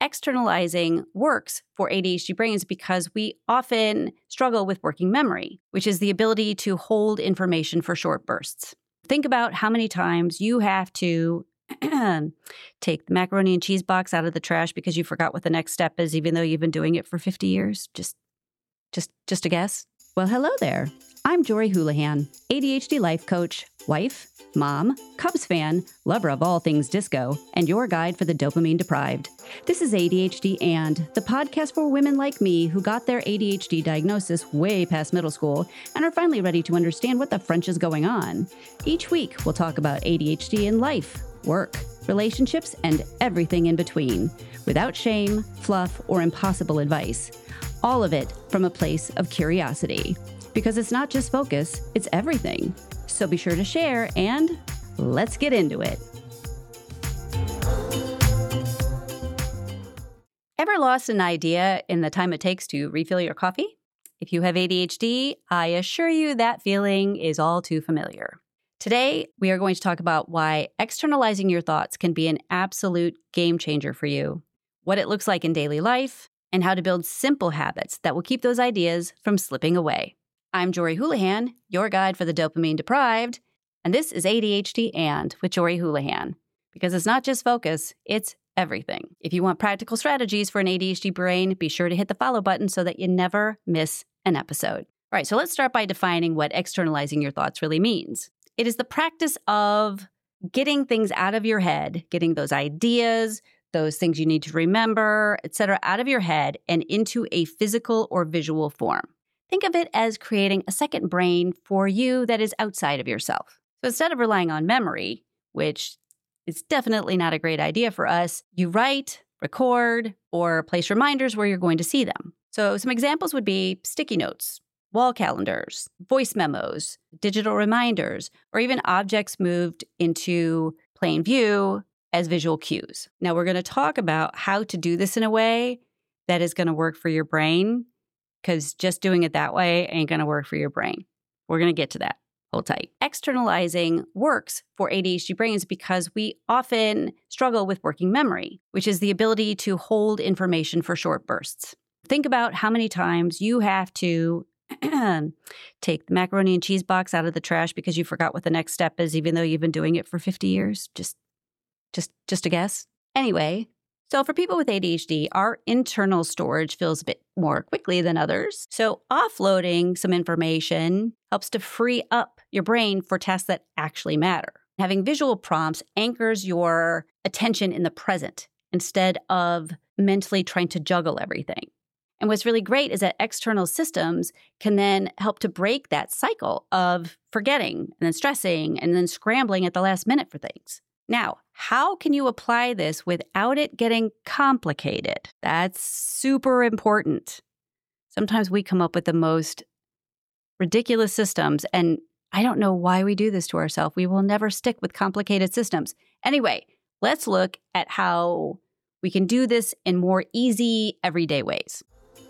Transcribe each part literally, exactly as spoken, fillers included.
externalizing works for A D H D brains because we often struggle with working memory, which is the ability to hold information for short bursts. Think about how many times you have to take the macaroni and cheese box out of the trash because you forgot what the next step is, even though you've been doing it for fifty years. Just, just, just a guess. Well, hello there. I'm Jory Houlihan, A D H D life coach, wife, mom, Cubs fan, lover of all things disco, and your guide for the dopamine deprived. This is A D H D And, the podcast for women like me who got their A D H D diagnosis way past middle school and are finally ready to understand what the French is going on. Each week, we'll talk about A D H D in life, work, relationships, and everything in between, without shame, fluff, or impossible advice. All of it from a place of curiosity. Because it's not just focus, it's everything. So be sure to share and let's get into it. Ever lost an idea in the time it takes to refill your coffee? If you have A D H D, I assure you that feeling is all too familiar. Today, we are going to talk about why externalizing your thoughts can be an absolute game changer for you, what it looks like in daily life, and how to build simple habits that will keep those ideas from slipping away. I'm Jory Houlihan, your guide for the dopamine deprived, and this is A D H D And with Jory Houlihan, because it's not just focus, it's everything. If you want practical strategies for an A D H D brain, be sure to hit the follow button so that you never miss an episode. All right, so let's start by defining what externalizing your thoughts really means. It is the practice of getting things out of your head, getting those ideas, those things you need to remember, et cetera, out of your head and into a physical or visual form. Think of it as creating a second brain for you that is outside of yourself. So instead of relying on memory, which is definitely not a great idea for us, you write, record, or place reminders where you're going to see them. So some examples would be sticky notes, wall calendars, voice memos, digital reminders, or even objects moved into plain view as visual cues. Now, we're going to talk about how to do this in a way that is going to work for your brain, because just doing it that way ain't going to work for your brain. We're going to get to that. Hold tight. Externalizing works for A D H D brains because we often struggle with working memory, which is the ability to hold information for short bursts. Think about how many times you have to take the macaroni and cheese box out of the trash because you forgot what the next step is, even though you've been doing it for fifty years. Just, just, just a guess. Anyway, so for people with A D H D, our internal storage fills a bit more quickly than others. So offloading some information helps to free up your brain for tasks that actually matter. Having visual prompts anchors your attention in the present instead of mentally trying to juggle everything. And what's really great is that external systems can then help to break that cycle of forgetting and then stressing and then scrambling at the last minute for things. Now, how can you apply this without it getting complicated? That's super important. Sometimes we come up with the most ridiculous systems, and I don't know why we do this to ourselves. We will never stick with complicated systems. Anyway, let's look at how we can do this in more easy, everyday ways.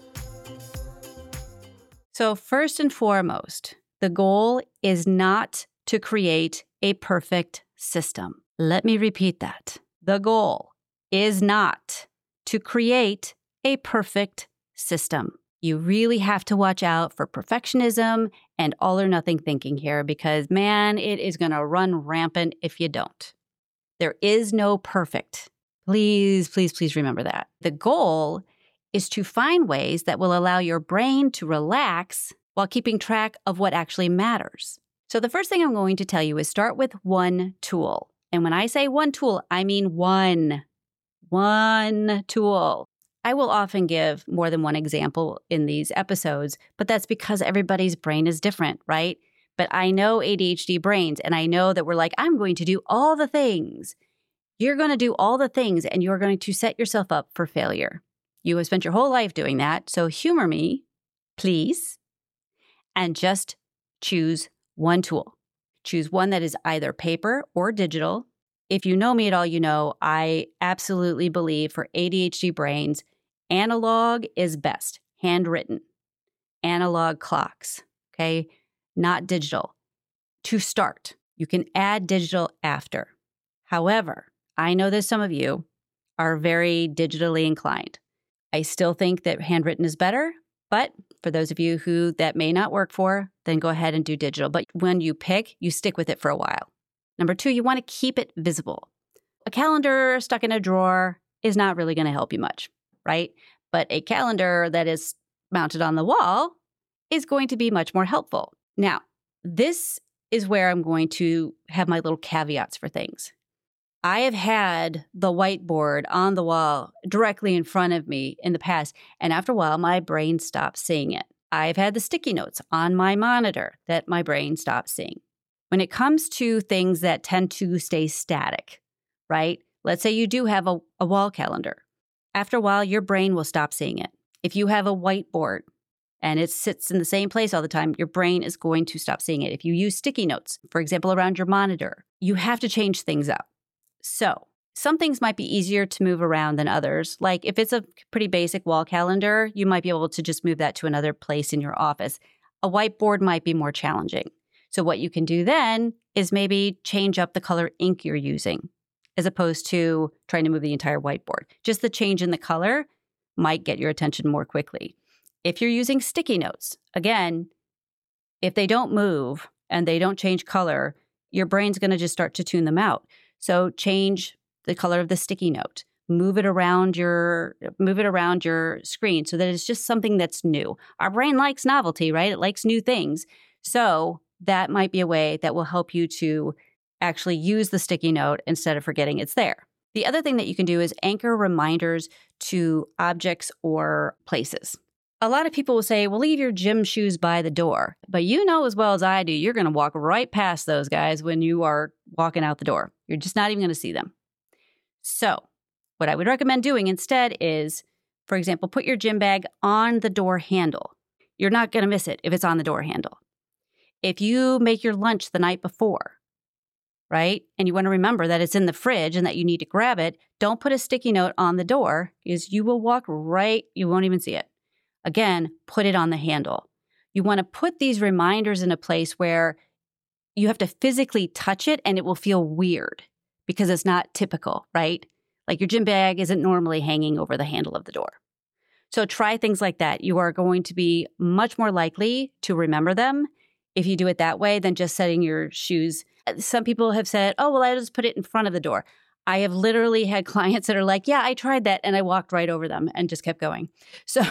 So first and foremost, the goal is not to create a perfect system. Let me repeat that. The goal is not to create a perfect system. You really have to watch out for perfectionism and all or nothing thinking here because, man, it is going to run rampant if you don't. There is no perfect. Please, please, please remember that. The goal is to find ways that will allow your brain to relax while keeping track of what actually matters. So the first thing I'm going to tell you is start with one tool. And when I say one tool, I mean one. One tool. I will often give more than one example in these episodes, but that's because everybody's brain is different, right? But I know A D H D brains, and I know that we're like, I'm going to do all the things. You're going to do all the things, and you're going to set yourself up for failure. You have spent your whole life doing that, so humor me, please, and just choose one tool. Choose one that is either paper or digital. If you know me at all, you know I absolutely believe for A D H D brains, analog is best, handwritten, analog clocks, okay? Not digital. To start, you can add digital after. However, I know that some of you are very digitally inclined. I still think that handwritten is better, but for those of you who that may not work for, then go ahead and do digital. But when you pick, you stick with it for a while. Number two, you want to keep it visible. A calendar stuck in a drawer is not really going to help you much, right? But a calendar that is mounted on the wall is going to be much more helpful. Now, this is where I'm going to have my little caveats for things. I have had the whiteboard on the wall directly in front of me in the past, and after a while, my brain stopped seeing it. I've had the sticky notes on my monitor that my brain stopped seeing. When it comes to things that tend to stay static, right? Let's say you do have a, a wall calendar. After a while, your brain will stop seeing it. If you have a whiteboard and it sits in the same place all the time, your brain is going to stop seeing it. If you use sticky notes, for example, around your monitor, you have to change things up. So some things might be easier to move around than others. Like if it's a pretty basic wall calendar, you might be able to just move that to another place in your office. A whiteboard might be more challenging. So what you can do then is maybe change up the color ink you're using as opposed to trying to move the entire whiteboard. Just the change in the color might get your attention more quickly. If you're using sticky notes, again, if they don't move and they don't change color, your brain's going to just start to tune them out. So change the color of the sticky note. Move it around your move it around your screen so that it's just something that's new. Our brain likes novelty, right? It likes new things. So that might be a way that will help you to actually use the sticky note instead of forgetting it's there. The other thing that you can do is anchor reminders to objects or places. A lot of people will say, well, leave your gym shoes by the door. But you know as well as I do, you're going to walk right past those guys when you are walking out the door. You're just not even going to see them. So what I would recommend doing instead is, for example, put your gym bag on the door handle. You're not going to miss it if it's on the door handle. If you make your lunch the night before, right, and you want to remember that it's in the fridge and that you need to grab it, don't put a sticky note on the door because you will walk right, you won't even see it. Again, put it on the handle. You want to put these reminders in a place where you have to physically touch it and it will feel weird because it's not typical, right? Like your gym bag isn't normally hanging over the handle of the door. So try things like that. You are going to be much more likely to remember them if you do it that way than just setting your shoes. Some people have said, oh, well, I just put it in front of the door. I have literally had clients that are like, yeah, I tried that and I walked right over them and just kept going. So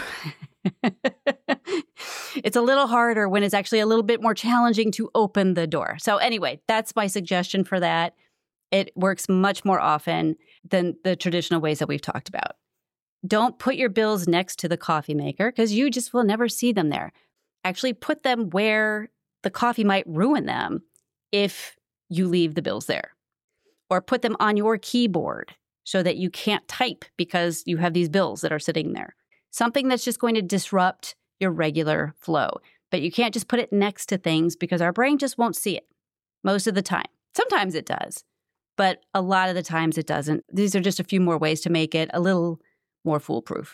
it's a little harder when it's actually a little bit more challenging to open the door. So anyway, that's my suggestion for that. It works much more often than the traditional ways that we've talked about. Don't put your bills next to the coffee maker because you just will never see them there. Actually put them where the coffee might ruin them if you leave the bills there. Or put them on your keyboard so that you can't type because you have these bills that are sitting there. Something that's just going to disrupt your regular flow. But you can't just put it next to things because our brain just won't see it most of the time. Sometimes it does, but a lot of the times it doesn't. These are just a few more ways to make it a little more foolproof.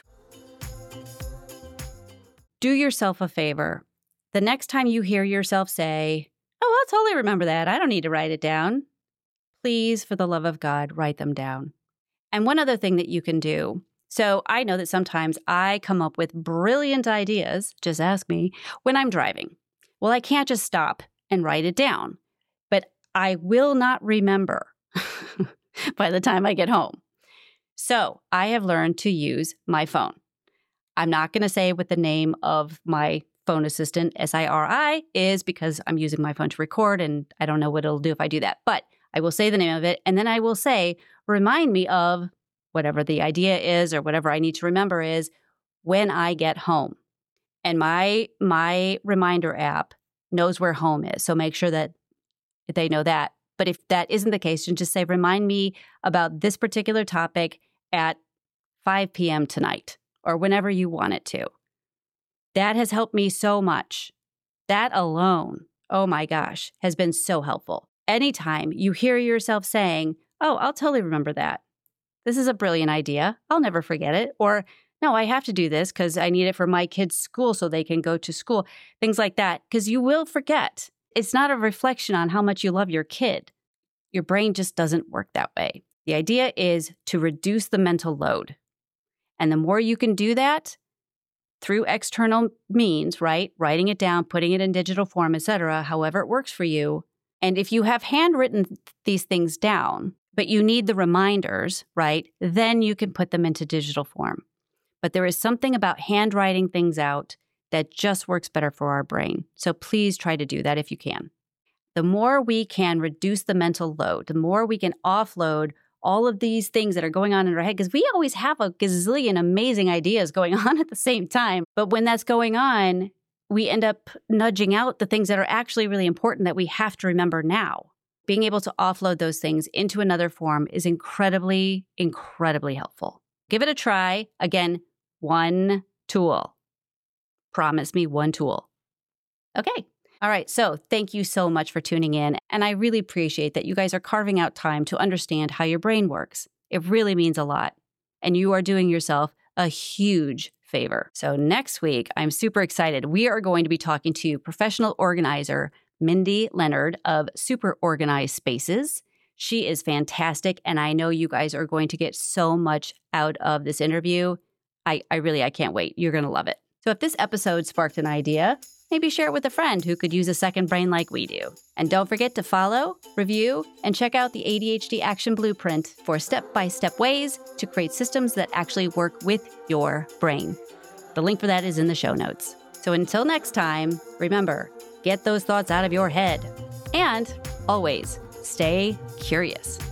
Do yourself a favor. The next time you hear yourself say, oh, I'll totally remember that. I don't need to write it down. Please, for the love of God, write them down. And one other thing that you can do. So I know that sometimes I come up with brilliant ideas, just ask me, when I'm driving. Well, I can't just stop and write it down, but I will not remember by the time I get home. So I have learned to use my phone. I'm not going to say what the name of my phone assistant, S I R I, is because I'm using my phone to record and I don't know what it'll do if I do that. But I will say the name of it, and then I will say, remind me of whatever the idea is or whatever I need to remember is when I get home. And my my reminder app knows where home is, so make sure that they know that. But if that isn't the case, you just say, remind me about this particular topic at five p.m. tonight or whenever you want it to. That has helped me so much. That alone, oh my gosh, has been so helpful. Anytime you hear yourself saying, oh, I'll totally remember that. This is a brilliant idea. I'll never forget it. Or, no, I have to do this because I need it for my kids' school so they can go to school. Things like that, because you will forget. It's not a reflection on how much you love your kid. Your brain just doesn't work that way. The idea is to reduce the mental load. And the more you can do that through external means, right? Writing it down, putting it in digital form, et cetera, however it works for you. And if you have handwritten these things down, but you need the reminders, right? Then you can put them into digital form. But there is something about handwriting things out that just works better for our brain. So please try to do that if you can. The more we can reduce the mental load, the more we can offload all of these things that are going on in our head, because we always have a gazillion amazing ideas going on at the same time. But when that's going on, we end up nudging out the things that are actually really important that we have to remember now. Being able to offload those things into another form is incredibly, incredibly helpful. Give it a try. Again, one tool. Promise me one tool. Okay. All right. So thank you so much for tuning in. And I really appreciate that you guys are carving out time to understand how your brain works. It really means a lot. And you are doing yourself a huge favor. So next week, I'm super excited. We are going to be talking to professional organizer Mindy Leonard of Super Organized Spaces. She is fantastic. And I know you guys are going to get so much out of this interview. I, I really, I can't wait. You're going to love it. So if this episode sparked an idea, maybe share it with a friend who could use a second brain like we do. And don't forget to follow, review, and check out the A D H D Action Blueprint for step-by-step ways to create systems that actually work with your brain. The link for that is in the show notes. So until next time, remember, get those thoughts out of your head. And always stay curious.